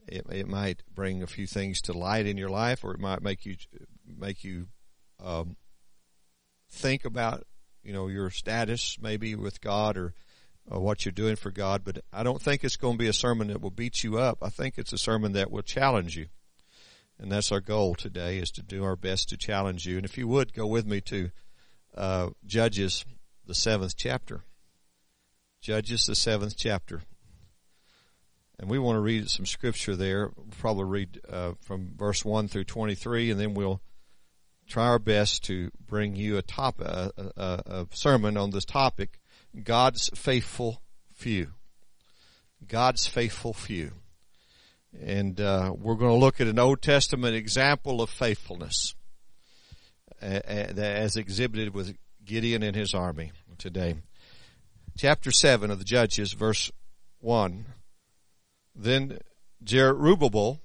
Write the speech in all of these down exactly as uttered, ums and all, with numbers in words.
it, it might bring a few things to light in your life, or it might make you make you um, think about, you know, your status maybe with God, or, or what you're doing for God. But I don't think it's going to be a sermon that will beat you up. I think it's a sermon that will challenge you. And that's our goal today, is to do our best to challenge you. And if you would, go with me to uh, Judges, the seventh chapter. Judges, the seventh chapter. And we want to read some scripture there. We'll probably read uh, from verse one through twenty-three, and then we'll try our best to bring you a, top, a, a, a sermon on this topic, God's faithful few. God's faithful few. And uh, we're going to look at an Old Testament example of faithfulness uh, as exhibited with Gideon and his army today. Chapter seven of the Judges, verse one. Then Jerubbaal,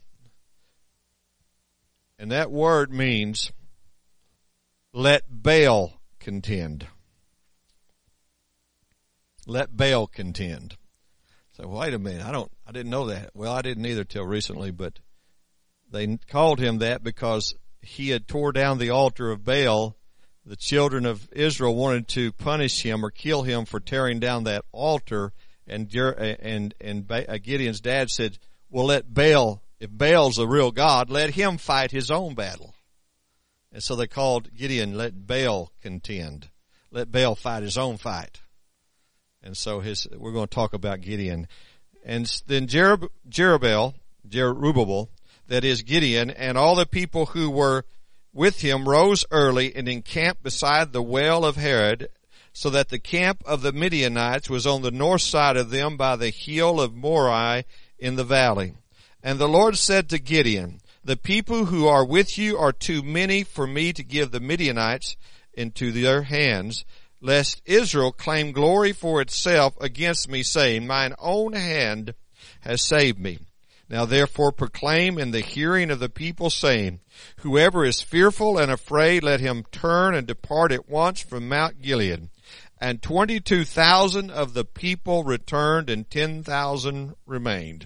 and that word means let Baal contend. Let Baal contend. So wait a minute, I don't, I didn't know that. Well, I didn't either till recently, but they called him that because he had tore down the altar of Baal. The children of Israel wanted to punish him or kill him for tearing down that altar. And and and Gideon's dad said, well, let Baal, if Baal's a real God, let him fight his own battle. And so they called Gideon, let Baal contend. Let Baal fight his own fight. And so his, we're going to talk about Gideon. And then Jerub, Jerubbaal, Jerubbaal, that is Gideon, and all the people who were with him rose early and encamped beside the well of Harod, so that the camp of the Midianites was on the north side of them by the hill of Moriah in the valley. And the Lord said to Gideon, the people who are with you are too many for me to give the Midianites into their hands, lest Israel claim glory for itself against me, saying, mine own hand has saved me. Now therefore proclaim in the hearing of the people, saying, whoever is fearful and afraid, let him turn and depart at once from Mount Gilead. And twenty-two thousand of the people returned, and ten thousand remained.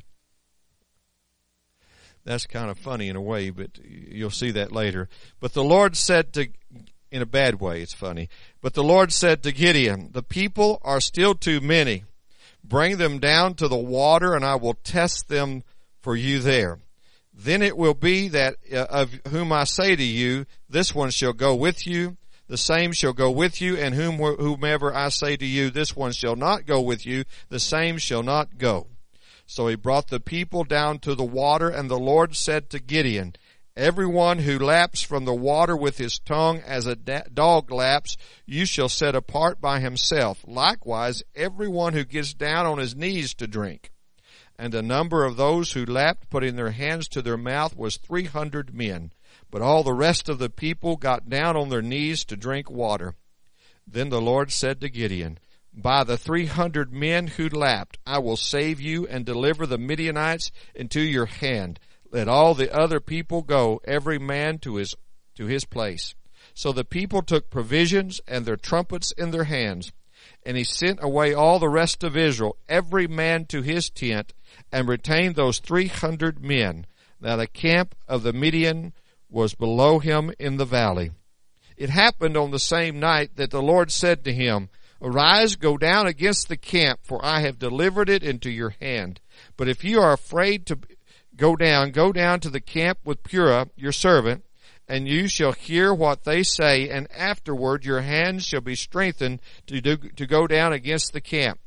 That's kind of funny in a way, but you'll see that later. But the Lord said to, in a bad way, it's funny. But the Lord said to Gideon, the people are still too many. Bring them down to the water, and I will test them for you there. Then it will be that uh, of whom I say to you, this one shall go with you, the same shall go with you, and whom, whomever I say to you, this one shall not go with you, the same shall not go. So he brought the people down to the water, and the Lord said to Gideon, everyone who laps from the water with his tongue as a dog laps, you shall set apart by himself. Likewise, everyone who gets down on his knees to drink. And the number of those who lapped, putting their hands to their mouth, was three hundred men. But all the rest of the people got down on their knees to drink water. Then the Lord said to Gideon, by the three hundred men who lapped, I will save you and deliver the Midianites into your hand. Let all the other people go, every man to his, to his place. So the people took provisions and their trumpets in their hands. And he sent away all the rest of Israel, every man to his tent, and retained those three hundred men. Now the camp of the Midian was below him in the valley. It happened on the same night that the Lord said to him, arise, go down against the camp, for I have delivered it into your hand. But if you are afraid to go down, go down to the camp with Purah, your servant, and you shall hear what they say, and afterward your hands shall be strengthened to do, to go down against the camp.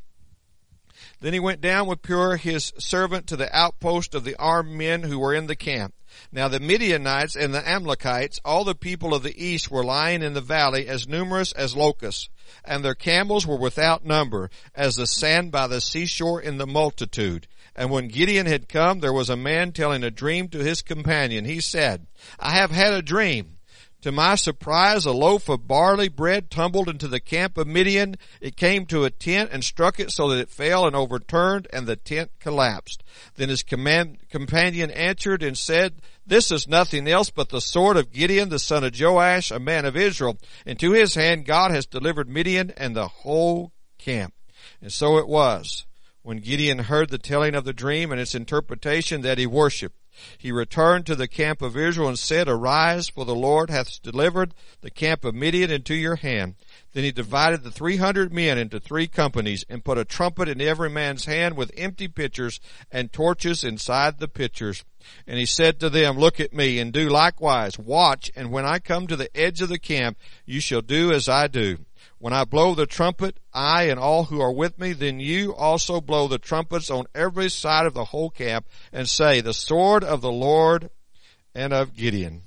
Then he went down with Purah his servant to the outpost of the armed men who were in the camp. Now the Midianites and the Amalekites, all the people of the east, were lying in the valley as numerous as locusts, and their camels were without number, as the sand by the seashore in the multitude. And when Gideon had come, there was a man telling a dream to his companion. He said, I have had a dream. To my surprise, a loaf of barley bread tumbled into the camp of Midian. It came to a tent and struck it so that it fell and overturned, and the tent collapsed. Then his command, companion answered and said, this is nothing else but the sword of Gideon, the son of Joash, a man of Israel. And to his hand God has delivered Midian and the whole camp. And so it was, When Gideon heard the telling of the dream and its interpretation, that he worshipped, he returned to the camp of Israel and said, Arise, for the Lord hath delivered the camp of Midian into your hand. Then he divided the three hundred men into three companies, and put a trumpet in every man's hand with empty pitchers and torches inside the pitchers. And he said to them, Look at me, and do likewise. Watch, and when I come to the edge of the camp, you shall do as I do. When I blow the trumpet, I and all who are with me, then you also blow the trumpets on every side of the whole camp, and say, The sword of the Lord and of Gideon.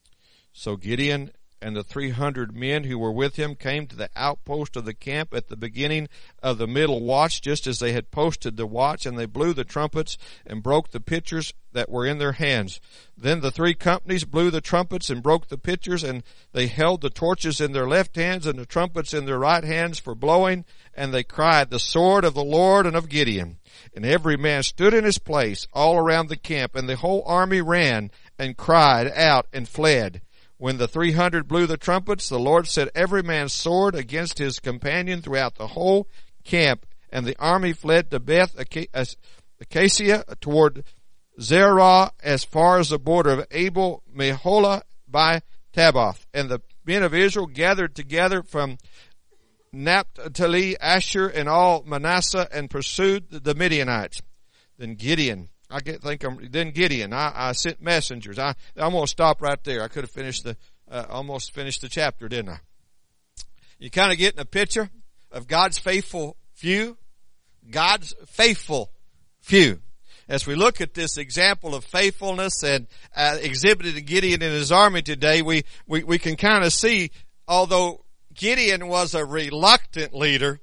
So Gideon and the three hundred men who were with him came to the outpost of the camp at the beginning of the middle watch, just as they had posted the watch, and they blew the trumpets and broke the pitchers that were in their hands. Then the three companies blew the trumpets and broke the pitchers, and they held the torches in their left hands and the trumpets in their right hands for blowing, and they cried, The sword of the Lord and of Gideon. And every man stood in his place all around the camp, and the whole army ran and cried out and fled. When the three hundred blew the trumpets, the Lord set every man's sword against his companion throughout the whole camp, and the army fled to Beth Acacia toward Zerah as far as the border of Abel Meholah by Tabbath. And the men of Israel gathered together from Naphtali, Asher, and all Manasseh, and pursued the Midianites. Then Gideon, I think I'm, then Gideon, I, I sent messengers. I, I'm going to stop right there. I could have finished the, uh, almost finished the chapter, didn't I? You kind of getting a picture of God's faithful few? God's faithful few. As we look at this example of faithfulness and uh, exhibited in Gideon and his army today, we, we, we can kind of see, although Gideon was a reluctant leader,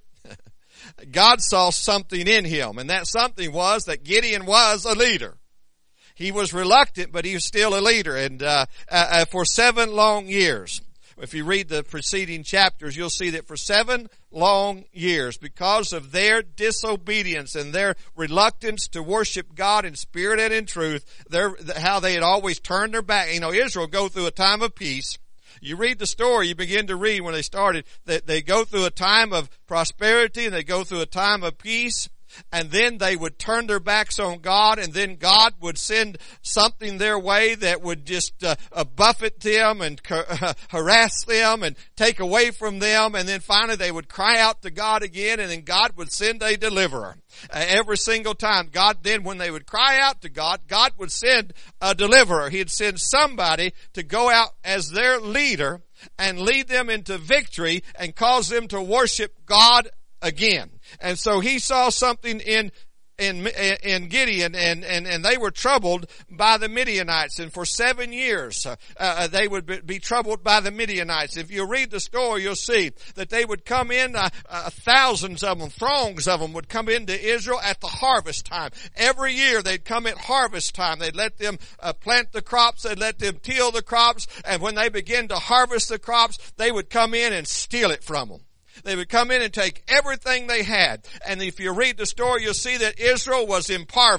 God saw something in him, and that something was that Gideon was a leader. He was reluctant, but he was still a leader, and uh, uh, for seven long years. If you read the preceding chapters, you'll see that for seven long years, because of their disobedience and their reluctance to worship God in spirit and in truth, their, how they had always turned their back. You know, Israel go through a time of peace. You read the story, you begin to read when they started, that they go through a time of prosperity and they go through a time of peace, and then they would turn their backs on God, and then God would send something their way that would just uh, uh, buffet them and uh, harass them and take away from them, and then finally they would cry out to God again, and then God would send a deliverer. Uh, every single time, God then, when they would cry out to God, God would send a deliverer. He'd send somebody to go out as their leader and lead them into victory and cause them to worship God again. And so he saw something in in in Gideon, and and and they were troubled by the Midianites, and for seven years uh, uh, they would be, be troubled by the Midianites. If you read the story, you'll see that they would come in, uh, uh, thousands of them, throngs of them would come into Israel at the harvest time. Every year they'd come at harvest time. They'd let them uh, plant the crops, they'd let them till the crops, and when they began to harvest the crops, they would come in and steal it from them. They would come in and take everything they had. And if you read the story, you'll see that Israel was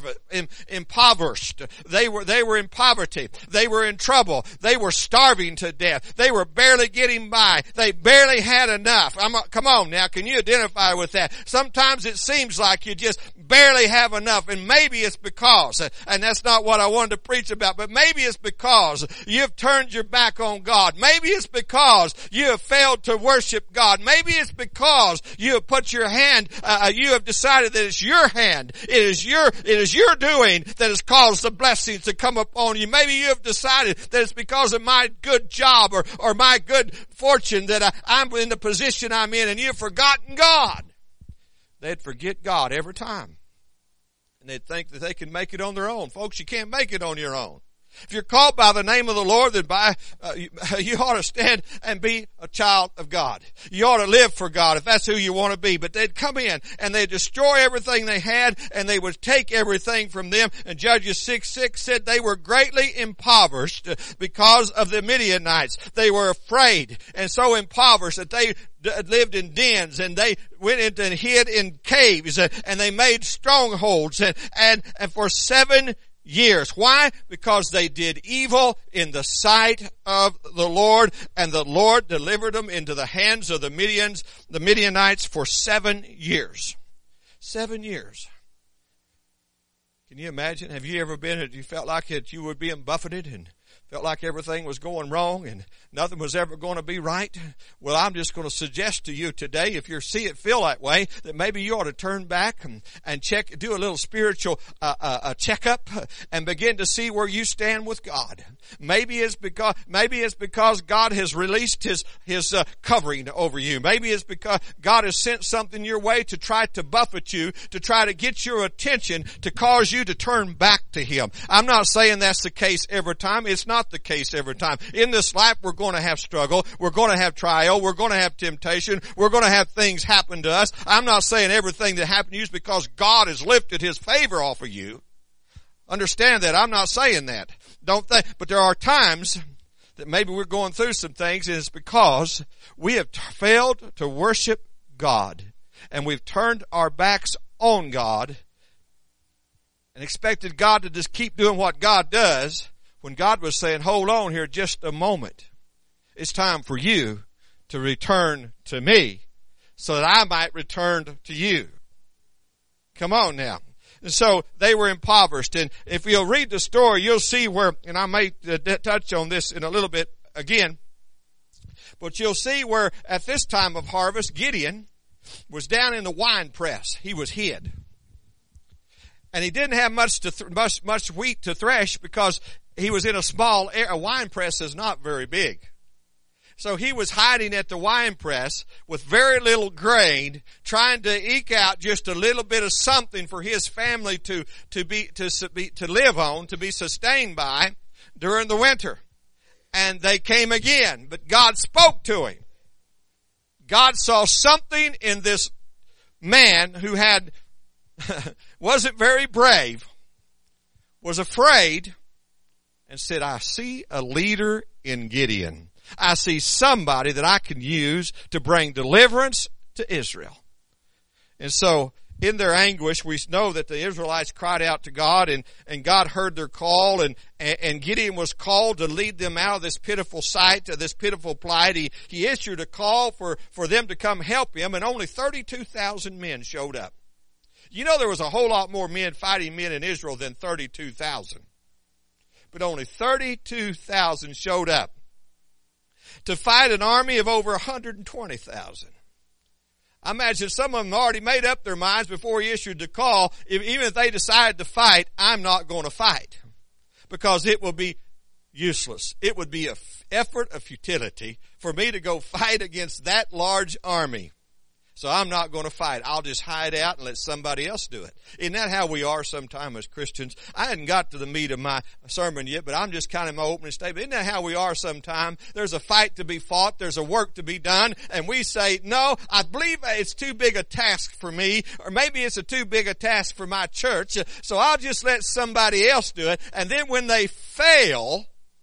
impoverished. They were, they were in poverty. They were in trouble. They were starving to death. They were barely getting by. They barely had enough. I'm, come on now, can you identify with that? Sometimes it seems like you just barely have enough, and maybe it's because, and that's not what I wanted to preach about, but maybe it's because you've turned your back on God. Maybe it's because you have failed to worship God. Maybe it's because you have put your hand, uh, you have decided that it's your hand, it is your, it is your doing that has caused the blessings to come upon you. Maybe you have decided that it's because of my good job or, or my good fortune that I, I'm in the position I'm in, and you've forgotten God. They'd forget God every time. And they'd think that they can make it on their own. Folks, you can't make it on your own. If you're called by the name of the Lord, then by, uh, you, you ought to stand and be a child of God. You ought to live for God if that's who you want to be. But they'd come in and they'd destroy everything they had, and they would take everything from them. And Judges six six said they were greatly impoverished because of the Midianites. They were afraid and so impoverished that they lived in dens, and they went into and hid in caves, and, and they made strongholds, and, and, and for seven years. Why? Because they did evil in the sight of the Lord, and the Lord delivered them into the hands of the Midians, the Midianites, for seven years. Seven years. Can you imagine? Have you ever been, you felt like it, you were being buffeted and felt like everything was going wrong and nothing was ever going to be right? Well, I'm just going to suggest to you today, if you see it feel that way, that maybe you ought to turn back and, and check, do a little spiritual uh, uh, uh, checkup and begin to see where you stand with God. Maybe it's because maybe it's because God has released His His uh, covering over you. Maybe it's because God has sent something your way to try to buffet you, to try to get your attention, to cause you to turn back to Him. I'm not saying that's the case every time. It's not the case every time. In this life, we're going to have struggle. We're going to have trial. We're going to have temptation. We're going to have things happen to us. I'm not saying everything that happened to you is because God has lifted His favor off of you. Understand that. I'm not saying that. Don't think. But there are times that maybe we're going through some things, and it's because we have t- failed to worship God, and we've turned our backs on God and expected God to just keep doing what God does, when God was saying, hold on here just a moment. It's time for you to return to me so that I might return to you. Come on now. And so they were impoverished. And if you'll read the story, you'll see where, and I may uh, touch on this in a little bit again, but you'll see where at this time of harvest, Gideon was down in the wine press. He was hid. And he didn't have much to th- much much wheat to thresh because he was in a small area. A wine press is not very big. So he was hiding at the wine press with very little grain, trying to eke out just a little bit of something for his family to, to be, to be, to live on, to be sustained by during the winter. And they came again, but God spoke to him. God saw something in this man who had, wasn't very brave, was afraid, and said, I see a leader in Gideon. I see somebody that I can use to bring deliverance to Israel. And so, in their anguish, we know that the Israelites cried out to God, and, and God heard their call, and, and Gideon was called to lead them out of this pitiful sight, to this pitiful plight. He, he issued a call for, for them to come help him, and only thirty-two thousand men showed up. You know there was a whole lot more men fighting men in Israel than thirty-two thousand. But only thirty-two thousand showed up to fight an army of over one hundred twenty thousand. I imagine some of them already made up their minds before he issued the call. If, even if they decided to fight, I'm not going to fight because it will be useless. It would be an effort of futility for me to go fight against that large army. So I'm not going to fight. I'll just hide out and let somebody else do it. Isn't that how we are sometimes as Christians? I hadn't got to the meat of my sermon yet, but I'm just kind of my opening statement. Isn't that how we are sometimes? There's a fight to be fought. There's a work to be done. And we say, no, I believe it's too big a task for me, or maybe it's a too big a task for my church. So I'll just let somebody else do it. And then when they fail,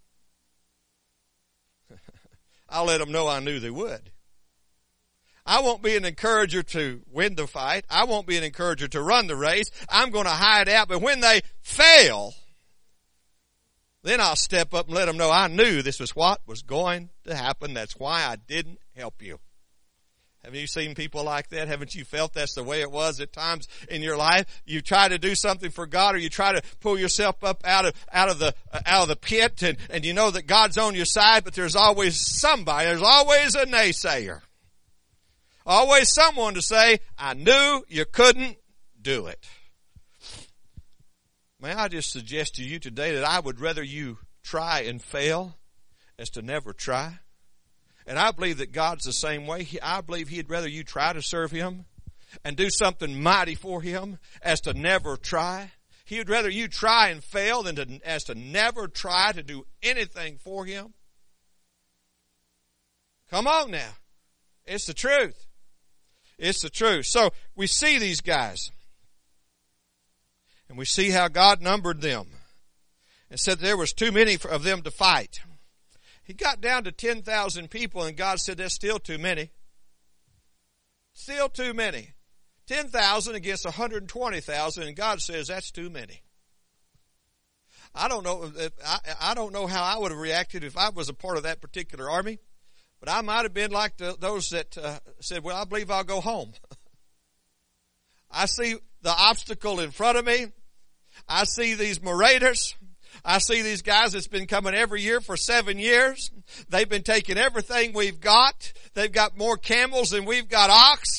I'll let them know I knew they would. I won't be an encourager to win the fight. I won't be an encourager to run the race. I'm going to hide out. But when they fail, then I'll step up and let them know I knew this was what was going to happen. That's why I didn't help you. Have you seen people like that? Haven't you felt that's the way it was at times in your life? You try to do something for God, or you try to pull yourself up out of out of the uh, out of the pit, and, and you know that God's on your side, but there's always somebody. There's always a naysayer. Always someone to say, I knew you couldn't do it. May I just suggest to you today that I would rather you try and fail as to never try. And I believe that God's the same way. I believe He'd rather you try to serve Him and do something mighty for Him as to never try. He would rather you try and fail than to, as to never try to do anything for Him. Come on now. It's the truth. It's the truth. So we see these guys. And we see how God numbered them. And said there was too many of them to fight. He got down to ten thousand people, and God said that's still too many. Still too many. ten thousand against one hundred twenty thousand, and God says that's too many. I don't know if, I, I don't know how I would have reacted if I was a part of that particular army. But I might have been like the, those that uh, said, well, I believe I'll go home. I see the obstacle in front of me. I see these marauders. I see these guys that's been coming every year for seven years. They've been taking everything we've got. They've got more camels than we've got ox.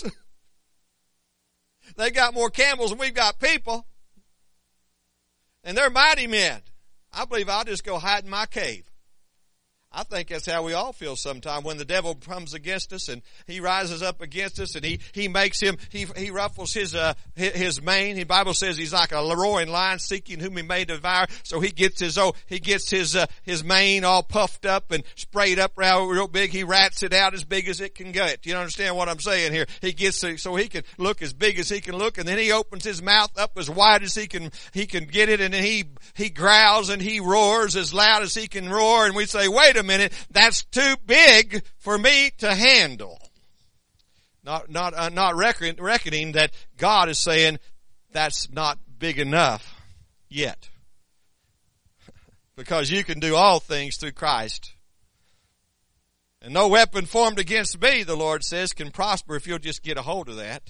They got more camels than we've got people. And they're mighty men. I believe I'll just go hide in my cave. I think that's how we all feel sometime when the devil comes against us and he rises up against us and he, he makes him, he, he ruffles his, uh, his mane. The Bible says he's like a roaring lion seeking whom he may devour. So he gets his, oh, he gets his, uh, his mane all puffed up and sprayed up real, real big. He rats it out as big as it can get. You understand what I'm saying here? He gets so, so he can look as big as he can look, and then he opens his mouth up as wide as he can, he can get it, and then he, he growls and he roars as loud as he can roar, and we say, wait a minute, that's too big for me to handle. Not, not, uh, not reckon, reckoning that God is saying that's not big enough yet. Because you can do all things through Christ. And no weapon formed against me, the Lord says, can prosper if you'll just get a hold of that.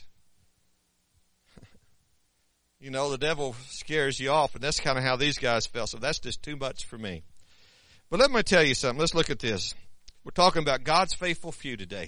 You know, the devil scares you off, and that's kind of how these guys felt. So that's just too much for me. But let me tell you something. Let's look at this. We're talking about God's faithful few today.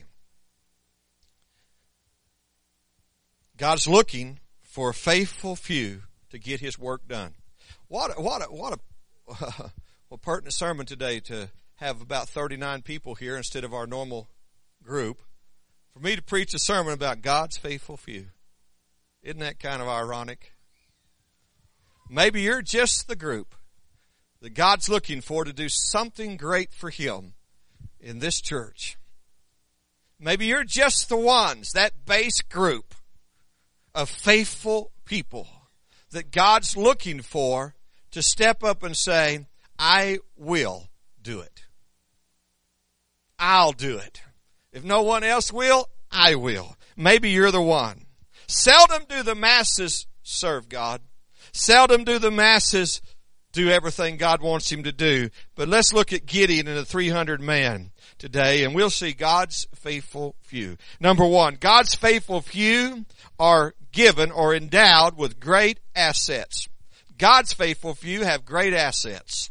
God's looking for a faithful few to get His work done. What a, what a, what a, uh, well, pertinent sermon today to have about thirty-nine people here instead of our normal group. For me to preach a sermon about God's faithful few. Isn't that kind of ironic? Maybe you're just the group that God's looking for to do something great for Him in this church. Maybe you're just the ones, that base group of faithful people that God's looking for to step up and say, I will do it. I'll do it. If no one else will, I will. Maybe you're the one. Seldom do the masses serve God. Seldom do the masses do everything God wants him to do. But let's look at Gideon and the three hundred man today, and we'll see God's faithful few. Number one, God's faithful few are given or endowed with great assets. God's faithful few have great assets.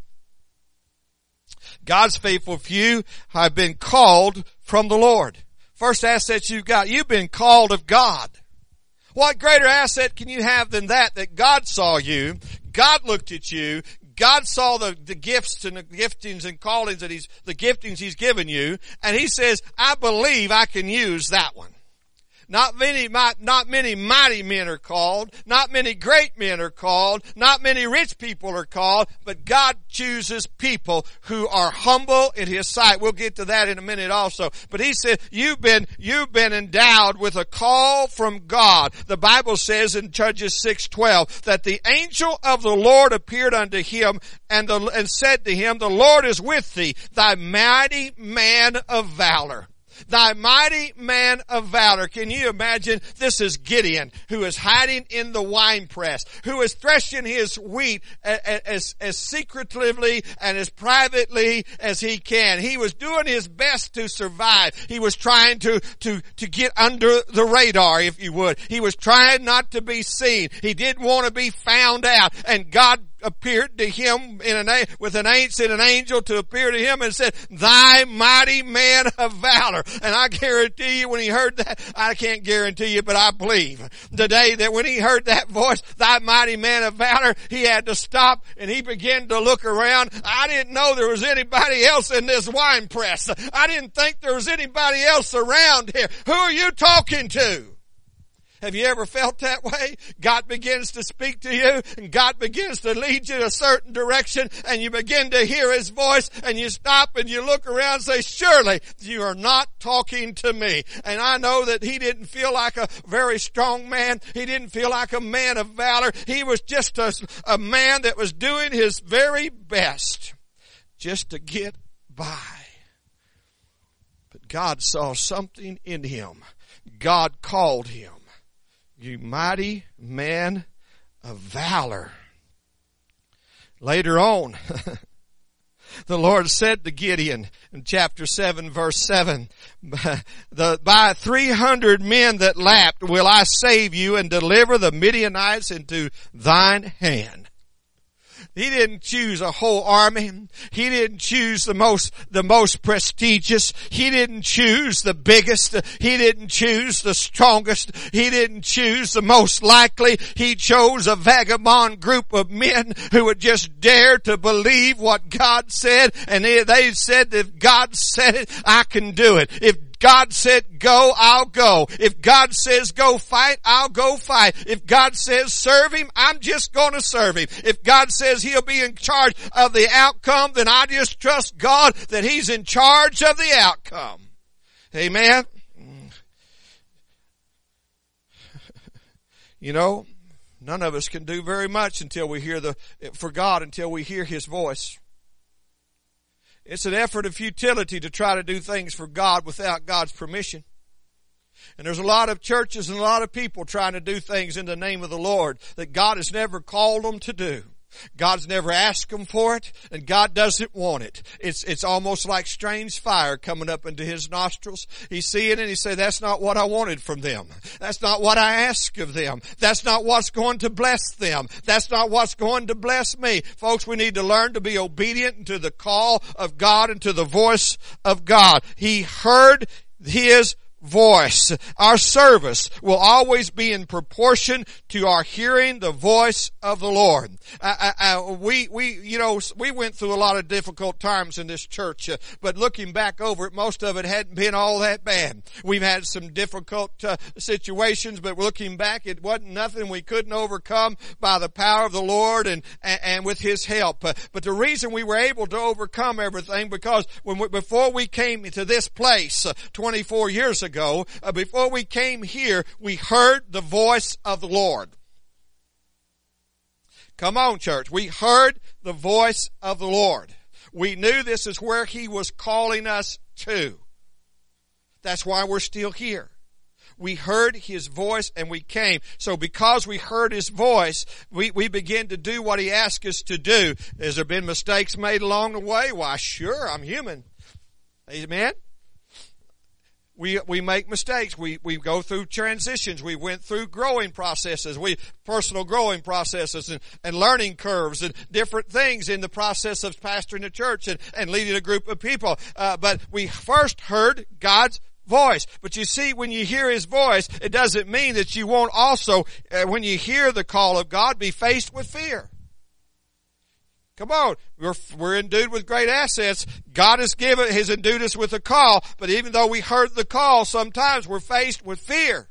God's faithful few have been called from the Lord. First assets you've got, you've been called of God. What greater asset can you have than that, that God saw you, God looked at you, God saw the, the gifts and the giftings and callings that He's, the giftings He's given you, and He says, I believe I can use that one. Not many, not many mighty men are called. Not many great men are called. Not many rich people are called. But God chooses people who are humble in His sight. We'll get to that in a minute also. But He said, you've been, you've been endowed with a call from God. The Bible says in Judges six twelve that the angel of the Lord appeared unto him and, the, and said to him, the Lord is with thee, thy mighty man of valor. Thy mighty man of valor. Can you imagine? This is Gideon, who is hiding in the winepress, who is threshing his wheat as, as secretively and as privately as he can. He was doing his best to survive. He was trying to, to, to get under the radar, if you would. He was trying not to be seen. He didn't want to be found out. And God appeared to him in an, with an angel, sent an angel to appear to him and said, thy mighty man of valor. And I guarantee you when he heard that, I can't guarantee you, but I believe today that when he heard that voice, thy mighty man of valor, he had to stop and he began to look around. I didn't know there was anybody else in this wine press. I didn't think there was anybody else around here. Who are you talking to? Have you ever felt that way? God begins to speak to you and God begins to lead you in a certain direction and you begin to hear His voice and you stop and you look around and say, surely you are not talking to me. And I know that he didn't feel like a very strong man. He didn't feel like a man of valor. He was just a, a man that was doing his very best just to get by. But God saw something in him. God called him. You mighty man of valor. Later on, the Lord said to Gideon in chapter seven verse seven, the, by three hundred men that lapped will I save you and deliver the Midianites into thine hand. He didn't choose a whole army. He didn't choose the most, the most prestigious. He didn't choose the biggest. He didn't choose the strongest. He didn't choose the most likely. He chose a vagabond group of men who would just dare to believe what God said. And they, they said, if God said it, I can do it. If God said go, I'll go. If God says go fight, I'll go fight. If God says serve Him, I'm just going to serve Him. If God says He'll be in charge of the outcome, then I just trust God that He's in charge of the outcome. Amen. You know, none of us can do very much until we hear the, for God, until we hear His voice. It's an effort of futility to try to do things for God without God's permission. And there's a lot of churches and a lot of people trying to do things in the name of the Lord that God has never called them to do. God's never asked them for it, and God doesn't want it. It's, it's almost like strange fire coming up into His nostrils. He's seeing it and He said, that's not what I wanted from them. That's not what I asked of them. That's not what's going to bless them. That's not what's going to bless me. Folks, we need to learn to be obedient to the call of God and to the voice of God. He heard His voice. Our service will always be in proportion to our hearing the voice of the Lord. I, I, I, we, we, you know, we went through a lot of difficult times in this church, uh, but looking back over it, most of it hadn't been all that bad. We've had some difficult uh, situations, but looking back, it wasn't nothing we couldn't overcome by the power of the Lord and, and, and with His help. Uh, but the reason we were able to overcome everything, because when we, before we came to this place uh, twenty-four years ago, Ago, uh, before we came here, we heard the voice of the Lord. Come on, church. We heard the voice of the Lord. We knew this is where He was calling us to. That's why we're still here. We heard His voice and we came. So because we heard His voice, we, we begin to do what He asked us to do. Has there been mistakes made along the way? Why, sure, I'm human. Amen? We, we make mistakes. We, we go through transitions. We went through growing processes. We, personal growing processes and, and learning curves and different things in the process of pastoring a church and, and leading a group of people. Uh, but we first heard God's voice. But you see, when you hear His voice, it doesn't mean that you won't also, uh, when you hear the call of God, be faced with fear. Come on, we're, we're endued with great assets. God has given, has endued us with a call, but even though we heard the call, sometimes we're faced with fear.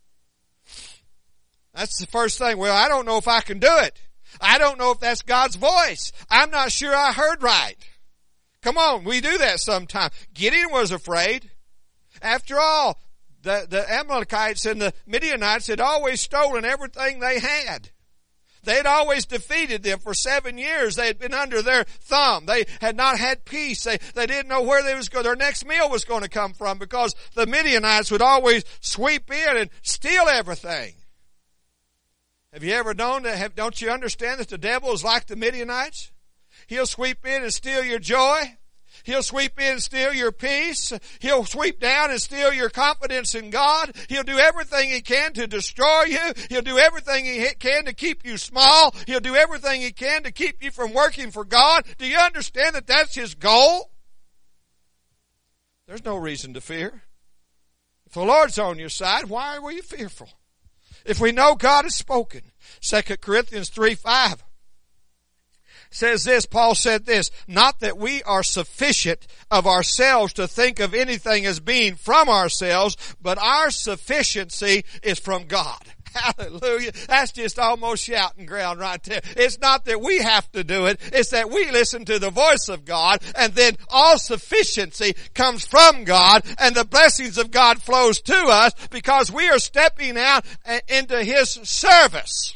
That's the first thing. Well, I don't know if I can do it. I don't know if that's God's voice. I'm not sure I heard right. Come on, we do that sometimes. Gideon was afraid. After all, the, the Amalekites and the Midianites had always stolen everything they had. They had always defeated them for seven years. They had been under their thumb. They had not had peace. They, they didn't know where they was go, their next meal was going to come from, because the Midianites would always sweep in and steal everything. Have you ever known that? Have, don't you understand that the devil is like the Midianites? He'll sweep in and steal your joy. He'll sweep in and steal your peace. He'll sweep down and steal your confidence in God. He'll do everything he can to destroy you. He'll do everything he can to keep you small. He'll do everything he can to keep you from working for God. Do you understand that that's his goal? There's no reason to fear. If the Lord's on your side, why are you fearful? If we know God has spoken. Second Corinthians three five. Says this, Paul said this, not that we are sufficient of ourselves to think of anything as being from ourselves, but our sufficiency is from God. Hallelujah. That's just almost shouting ground right there. It's not that we have to do it. It's that we listen to the voice of God, and then all sufficiency comes from God, and the blessings of God flows to us because we are stepping out into His service.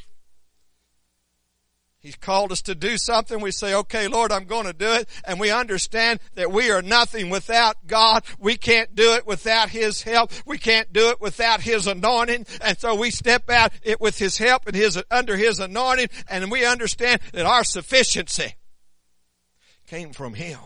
He's called us to do something. We say, okay, Lord, I'm going to do it. And we understand that we are nothing without God. We can't do it without His help. We can't do it without His anointing. And so we step out it with His help and His, under His anointing. And we understand that our sufficiency came from Him.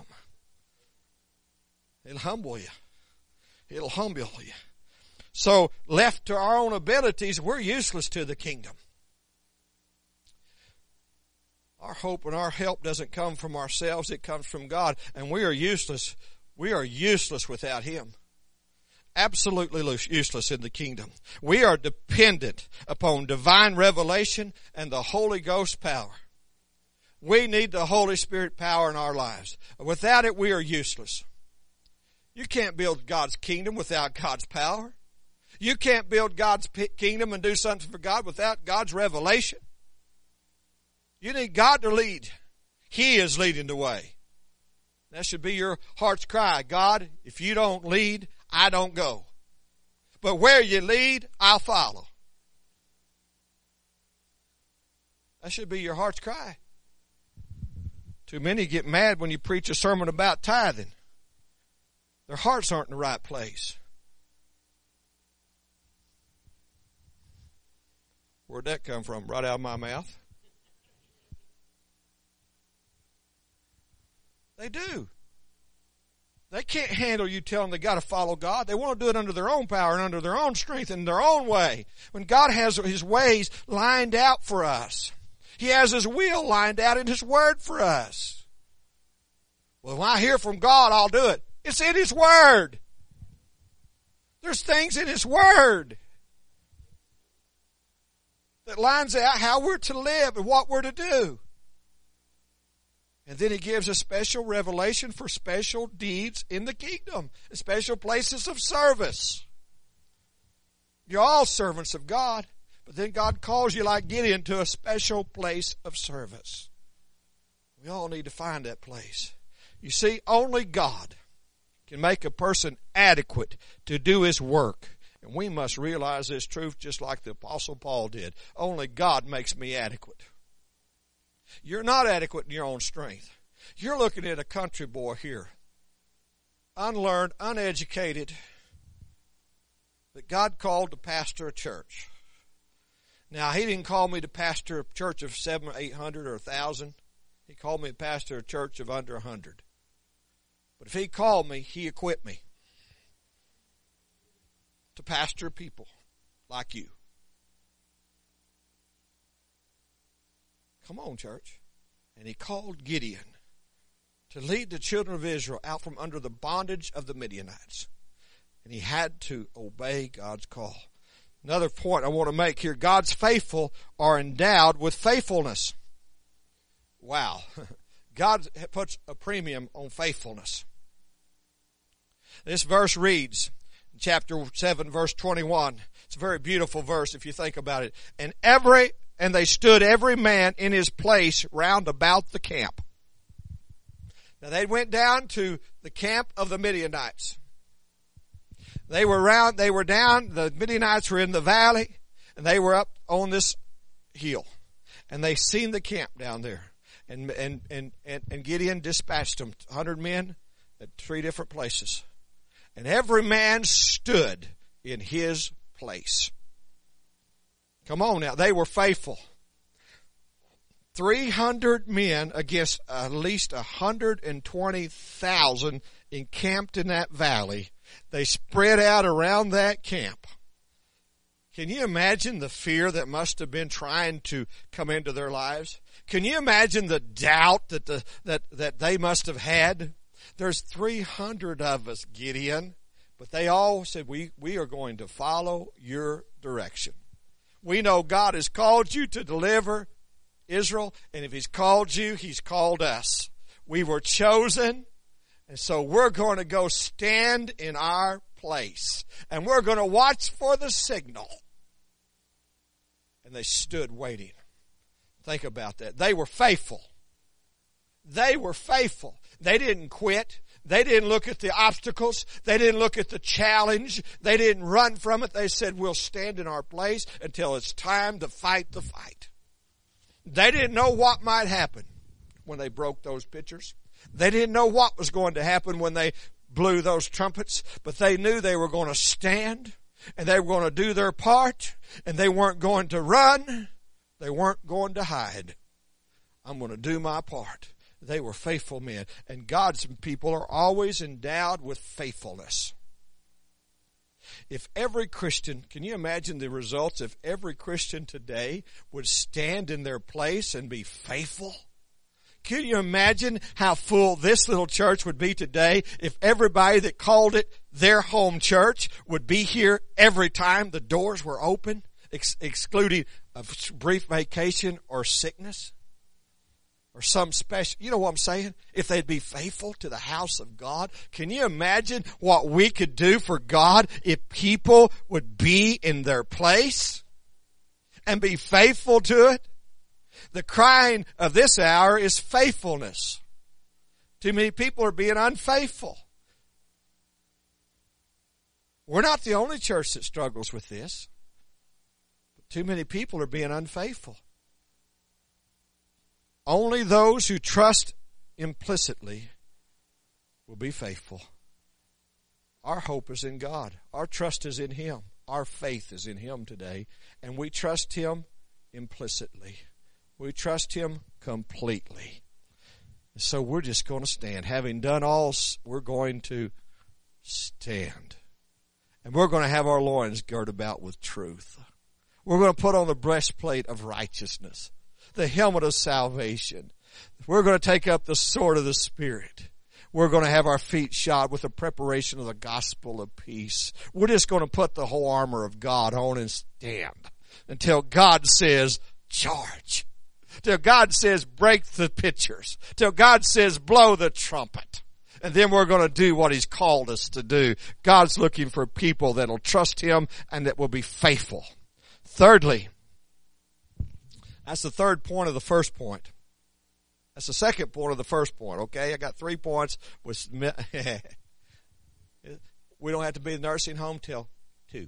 It'll humble you. It'll humble you. So left to our own abilities, we're useless to the kingdom. Our hope and our help doesn't come from ourselves. It comes from God. And we are useless. We are useless without Him. Absolutely useless in the kingdom. We are dependent upon divine revelation and the Holy Ghost power. We need the Holy Spirit power in our lives. Without it, we are useless. You can't build God's kingdom without God's power. You can't build God's kingdom and do something for God without God's revelation. You need God to lead. He is leading the way. That should be your heart's cry. God, if you don't lead, I don't go. But where you lead, I'll follow. That should be your heart's cry. Too many get mad when you preach a sermon about tithing. Their hearts aren't in the right place. Where'd that come from? Right out of my mouth? They do. They can't handle you telling them they got to follow God. They want to do it under their own power and under their own strength and their own way. When God has His ways lined out for us. He has His will lined out in His Word for us. Well, when I hear from God, I'll do it. It's in His Word. There's things in His Word that lines out how we're to live and what we're to do. And then He gives a special revelation for special deeds in the kingdom, special places of service. You're all servants of God, but then God calls you like Gideon to a special place of service. We all need to find that place. You see, only God can make a person adequate to do His work. And we must realize this truth just like the Apostle Paul did. Only God makes me adequate. You're not adequate in your own strength. You're looking at a country boy here, unlearned, uneducated, that God called to pastor a church. Now, He didn't call me to pastor a church of seven or eight hundred or a thousand. He called me to pastor a church of under a hundred. But if He called me, He equipped me to pastor people like you. Come on, church. And He called Gideon to lead the children of Israel out from under the bondage of the Midianites. And he had to obey God's call. Another point I want to make here, God's faithful are endowed with faithfulness. Wow. God puts a premium on faithfulness. This verse reads, chapter seven, verse twenty-one. It's a very beautiful verse if you think about it. And every And they stood every man in his place round about the camp. Now they went down to the camp of the Midianites. They were round, they were down, the Midianites were in the valley, and they were up on this hill. And they seen the camp down there. And, and, and, and, and Gideon dispatched them, one hundred men at three different places. And every man stood in his place. Come on now, they were faithful. three hundred men against at least one hundred twenty thousand encamped in that valley. They spread out around that camp. Can you imagine the fear that must have been trying to come into their lives? Can you imagine the doubt that the, that, that they must have had? There's three hundred of us, Gideon, but they all said, we, we are going to follow your direction. We know God has called you to deliver Israel, and if He's called you, He's called us. We were chosen, and so we're going to go stand in our place, and we're going to watch for the signal. And they stood waiting. Think about that. They were faithful. They were faithful. They didn't quit. They didn't look at the obstacles. They didn't look at the challenge. They didn't run from it. They said, we'll stand in our place until it's time to fight the fight. They didn't know what might happen when they broke those pitchers. They didn't know what was going to happen when they blew those trumpets, but they knew they were going to stand and they were going to do their part, and they weren't going to run. They weren't going to hide. I'm going to do my part. They were faithful men. And God's people are always endowed with faithfulness. If every Christian, can you imagine the results if every Christian today would stand in their place and be faithful? can you imagine how full this little church would be today if everybody that called it their home church would be here every time the doors were open, ex- excluding a brief vacation or sickness or some special, you know what I'm saying? If they'd be faithful to the house of God. Can you imagine what we could do for God if people would be in their place and be faithful to it? The crying of this hour is faithfulness. Too many people are being unfaithful. We're not the only church that struggles with this. But too many people are being unfaithful. Only those who trust implicitly will be faithful. Our hope is in God. Our trust is in Him. Our faith is in Him today. And we trust Him implicitly. We trust Him completely. So we're just going to stand. Having done all, we're going to stand. And we're going to have our loins girt about with truth. We're going to put on the breastplate of righteousness, the helmet of salvation. We're going to take up the sword of the Spirit. We're going to have our feet shod with the preparation of the gospel of peace. We're just going to put the whole armor of God on and stand until God says, charge. Till God says, break the pitchers. Till God says, blow the trumpet. And then we're going to do what He's called us to do. God's looking for people that will trust Him and that will be faithful. Thirdly, that's the third point of the first point. That's the second point of the first point, okay? I got three points. We don't have to be in the nursing home till two.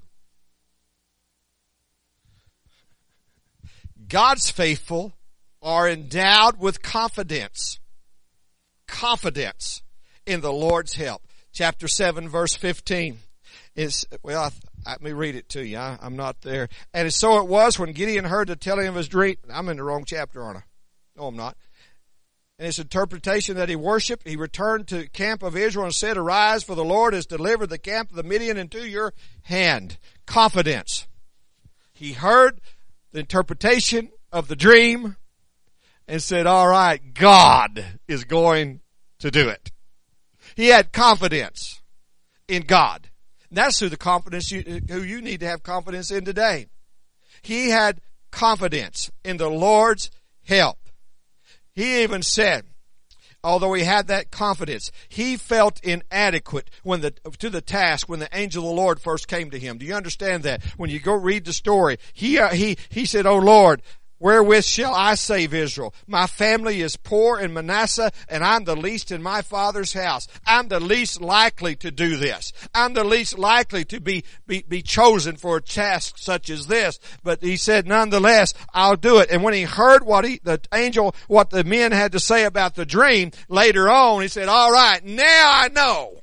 God's faithful are endowed with confidence. Confidence in the Lord's help. Chapter seven, verse fifteen. Is, well, I, let me read it to you. I, I'm not there. And so it was when Gideon heard the telling of his dream. I'm in the wrong chapter, aren't I? No, I'm not. And his interpretation that he worshipped, he returned to the camp of Israel and said, arise, for the Lord has delivered the camp of the Midian into your hand. Confidence. He heard the interpretation of the dream and said, all right, God is going to do it. He had confidence in God. And that's who the confidence you, who you need to have confidence in today. He had confidence in the Lord's help. He even said, although he had that confidence, he felt inadequate when the, to the task when the angel of the Lord first came to him. Do you understand that? When you go read the story, he, uh, he, he said, oh Lord, wherewith shall I save Israel? My family is poor in Manasseh, and I'm the least in my father's house. I'm the least likely to do this. I'm the least likely to be, be, be chosen for a task such as this. But he said, nonetheless, I'll do it. And when he heard what he, the angel, what the men had to say about the dream, later on, he said, all right, now I know.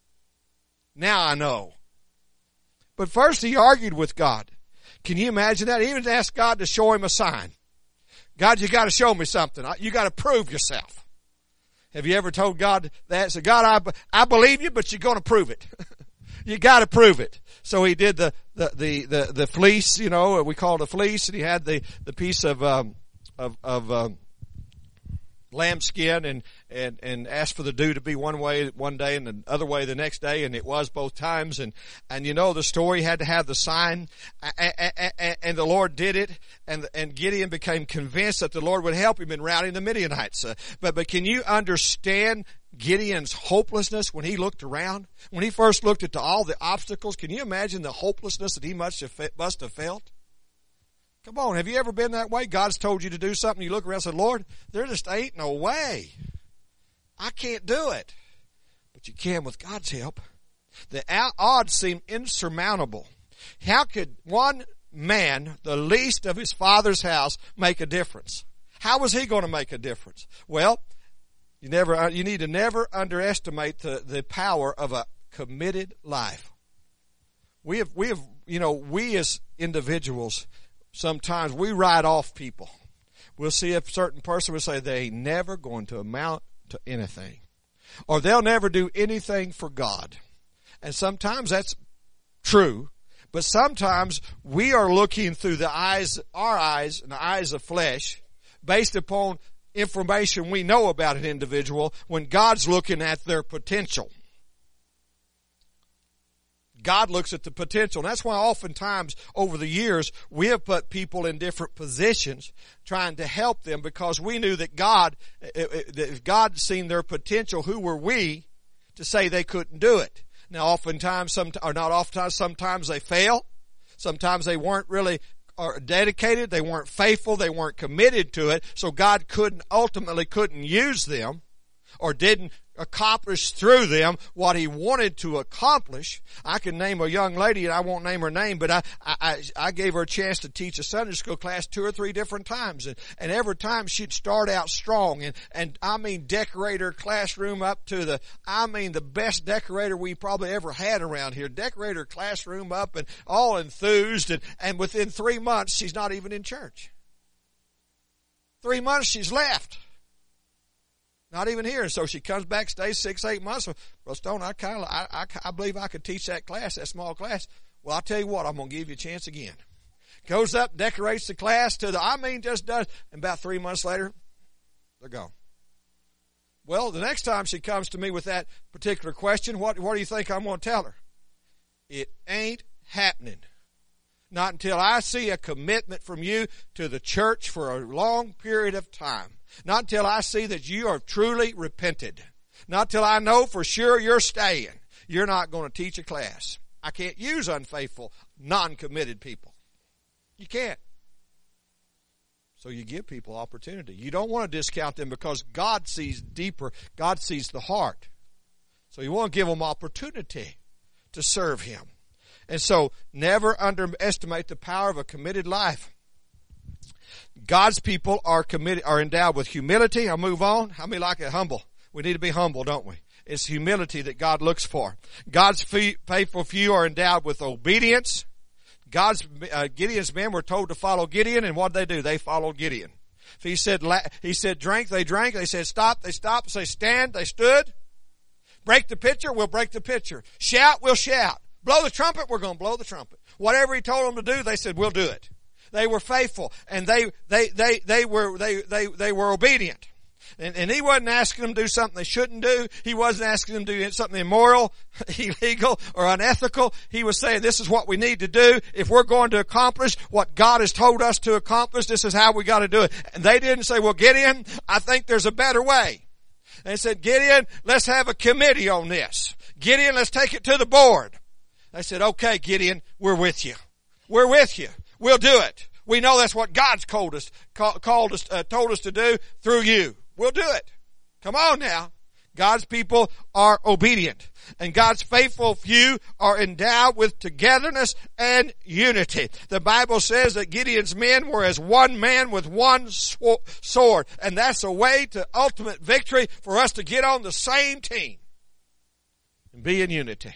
Now I know. But first he argued with God. Can you imagine that? He even asked God to show him a sign. God, you got to show me something. You got to prove yourself. Have you ever told God that? So God, I, I believe you, but you're going to prove it. You got to prove it. So he did the, the, the, the, the fleece, you know, we call it a fleece, and he had the, the piece of, um, of, of, um, lambskin and, and, and asked for the dew to be one way one day and the other way the next day, and it was both times. And, and you know the story, had to have the sign, and the Lord did it, and, and Gideon became convinced that the Lord would help him in routing the Midianites. Uh, but, but can you understand Gideon's hopelessness when he looked around? When he first looked at the, all the obstacles, can you imagine the hopelessness that he must have, must have felt? Come on, have you ever been that way? God's told you to do something, you look around and say, Lord, there just ain't no way. I can't do it. But you can with God's help. The odds seem insurmountable. How could one man, the least of his father's house, make a difference? How was he going to make a difference? Well, you never, you need to never underestimate the, the power of a committed life. We have, we have, you know, we as individuals, sometimes we write off people. We'll see a certain person, we'll say they ain't never going to amount to anything. Or they'll never do anything for God. And sometimes that's true. But sometimes we are looking through the eyes, our eyes and the eyes of flesh, based upon information we know about an individual when God's looking at their potential. God looks at the potential. And that's why oftentimes over the years we have put people in different positions trying to help them, because we knew that God, if God seen their potential, who were we to say they couldn't do it? Now oftentimes, some, or not oftentimes, sometimes they fail. Sometimes they weren't really or dedicated. They weren't faithful. They weren't committed to it. So God couldn't, ultimately couldn't use them, or didn't accomplish through them what He wanted to accomplish. I can name a young lady, and I won't name her name, but I, I, I gave her a chance to teach a Sunday school class two or three different times. And, and every time she'd start out strong, and, and I mean decorate her classroom up to the, I mean the best decorator we probably ever had around here. Decorate her classroom up and all enthused, and, and within three months she's not even in church. Three months she's left. Not even here. And so she comes back, stays six, eight months. Well, Stone, I kind of, I, I, I believe I could teach that class, that small class. Well, I'll tell you what, I'm going to give you a chance again. Goes up, decorates the class to the, I mean, just does. And about three months later, they're gone. Well, the next time she comes to me with that particular question, what, what do you think I'm going to tell her? It ain't happening. Not until I see a commitment from you to the church for a long period of time. Not until I see that you are truly repented. Not till I know for sure you're staying. You're not going to teach a class. I can't use unfaithful, non-committed people. You can't. So you give people opportunity. You don't want to discount them, because God sees deeper. God sees the heart. So you want to give them opportunity to serve Him. And so never underestimate the power of a committed life. God's people are committed, are endowed with humility. I'll move on. How many like it? Humble. We need to be humble, don't we? It's humility that God looks for. God's faithful few are endowed with obedience. God's, uh, Gideon's men were told to follow Gideon, and what did they do? They followed Gideon. If he said, he said drink, they drank. They said stop, they stopped. Say stand, they stood. Break the pitcher, we'll break the pitcher. Shout, we'll shout. Blow the trumpet, we're going to blow the trumpet. Whatever he told them to do, they said, we'll do it. They were faithful, and they, they, they, they were, they, they, they were obedient. And, and he wasn't asking them to do something they shouldn't do. He wasn't asking them to do something immoral, illegal, or unethical. He was saying, this is what we need to do. If we're going to accomplish what God has told us to accomplish, this is how we got to do it. And they didn't say, well, Gideon, I think there's a better way. They said, Gideon, let's have a committee on this. Gideon, let's take it to the board. They said, okay, Gideon, we're with you. We're with you. We'll do it. We know that's what God's called us, called us, uh, told us to do through you. We'll do it. Come on now. God's people are obedient, and God's faithful few are endowed with togetherness and unity. The Bible says that Gideon's men were as one man with one sword, and that's a way to ultimate victory for us to get on the same team and be in unity.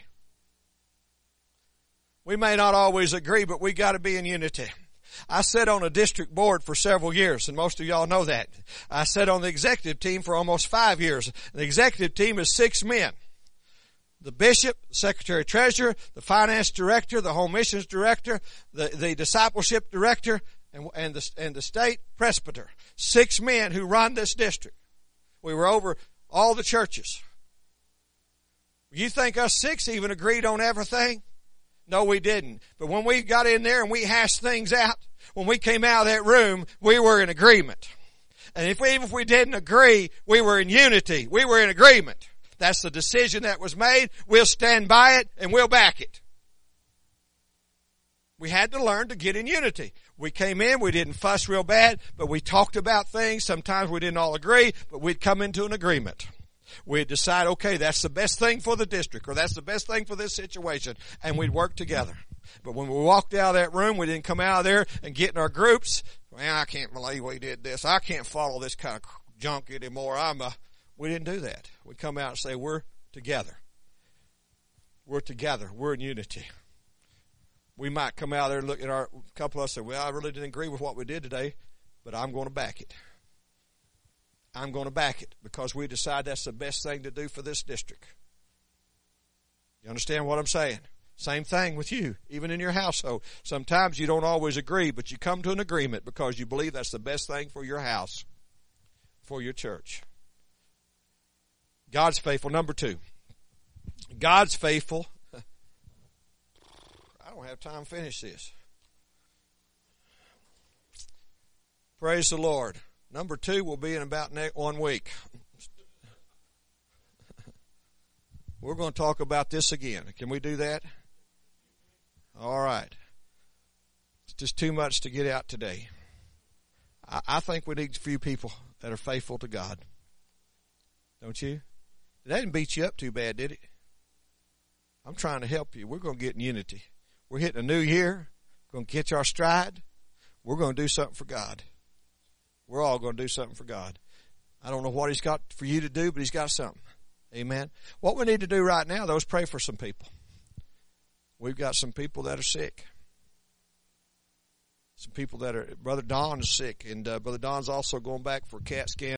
We may not always agree, but we got to be in unity. I sat on a district board for several years, and most of y'all know that. I sat on the executive team for almost five years. The executive team is six men. The bishop, secretary treasurer, the finance director, the home missions director, the, the discipleship director, and, and, the, and the state presbyter. Six men who run this district. We were over all the churches. You think us six even agreed on everything? No, we didn't. But when we got in there and we hashed things out, when we came out of that room, we were in agreement. And if we, even if we didn't agree, we were in unity. We were in agreement. That's the decision that was made. We'll stand by it and we'll back it. We had to learn to get in unity. We came in, we didn't fuss real bad, but we talked about things. Sometimes we didn't all agree, but we'd come into an agreement. We'd decide, okay, that's the best thing for the district, or that's the best thing for this situation, and we'd work together. But when we walked out of that room, we didn't come out of there and get in our groups. Man, I can't believe we did this. I can't follow this kind of junk anymore. I'm a, we didn't do that. We'd come out and say, we're together. We're together. We're in unity. We might come out there and look at our, a couple of us and say, well, I really didn't agree with what we did today, but I'm going to back it. I'm going to back it because we decide that's the best thing to do for this district. You understand what I'm saying? Same thing with you, even in your household. Sometimes you don't always agree, but you come to an agreement because you believe that's the best thing for your house, for your church. God's faithful. Number two. God's faithful. I don't have time to finish this. Praise the Lord. Number two will be in about next one week. We're going to talk about this again. Can we do that? All right. It's just too much to get out today. I, I think we need a few people that are faithful to God. Don't you? That didn't beat you up too bad, did it? I'm trying to help you. We're going to get in unity. We're hitting a new year. We're going to catch our stride. We're going to do something for God. We're all going to do something for God. I don't know what He's got for you to do, but He's got something. Amen. What we need to do right now, though, is pray for some people. We've got some people that are sick. Some people that are, Brother Don is sick, and uh, Brother Don's also going back for a CAT scan.